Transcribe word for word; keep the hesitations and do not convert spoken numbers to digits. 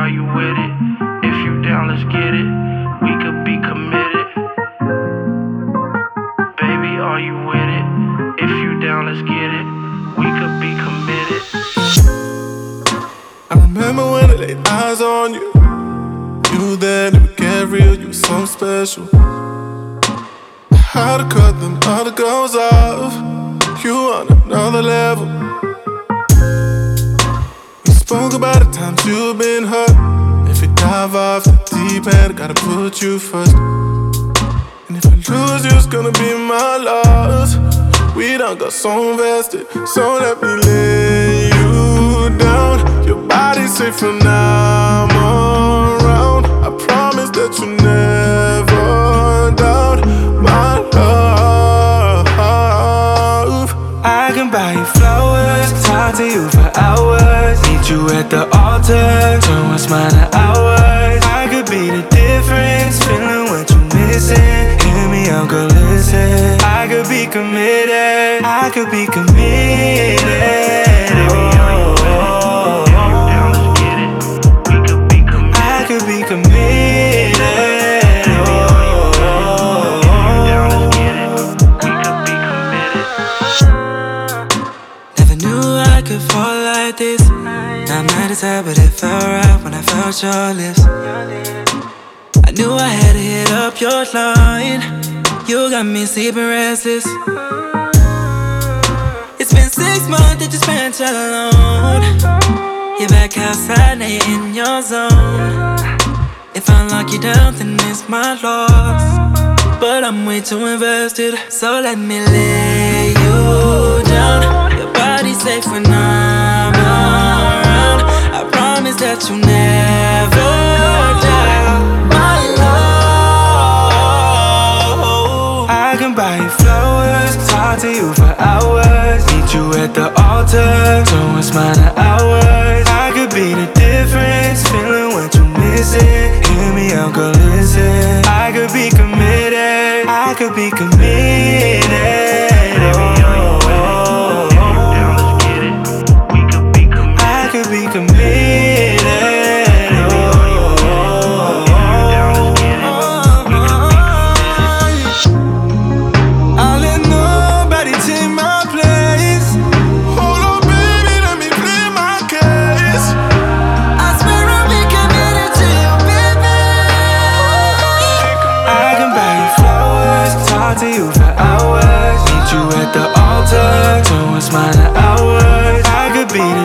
are you with it? If you down, let's get it. We could be committed. Baby, are you with it? If you down, let's get it. We could be committed. I remember when I laid eyes on you. You knew that it would get real, you were so special. I had to cut them other girls off. You on another level. We spoke about the times you've been hurt. If you dive off the deep end, I gotta put you first. And if I lose you, it's gonna be my loss. We done got so invested, so let me lay you down. Your body's safe from now I'm around. I promise that you never doubt my love. I can buy you flowers, talk to you for hours. Meet you at the altar, turn what's mine to ours. I could be the difference, feeling what you're missing. Hear me out, girl, listen. I could be committed, I could be committed. I could be committed. Never knew I could fall like this. Not mad as hell, but it felt right when I felt your lips. I knew I had to hit up your line. You got me sleeping restless. It's been six months that you spent alone. You're back outside, now you're in your zone. If I lock you down, then it's my loss. But I'm way too invested, so let me lay you down. Your body's safe when I'm around. I promise that you'll never doubt my love. I can buy you flowers, talk to you for hours. Meet you at the altar, turn what's mine to ours. I could be the difference, feeling what you're missing. Hear me out, girl, listen. I could be committed, I could be committed. I could be committed. I'll let nobody take my place. Hold on, baby, let me play my case. I swear I'll be committed to you, baby. I can buy you flowers, talk to you for hours. Meet you at the altar, turn what's mine to ours. I could be the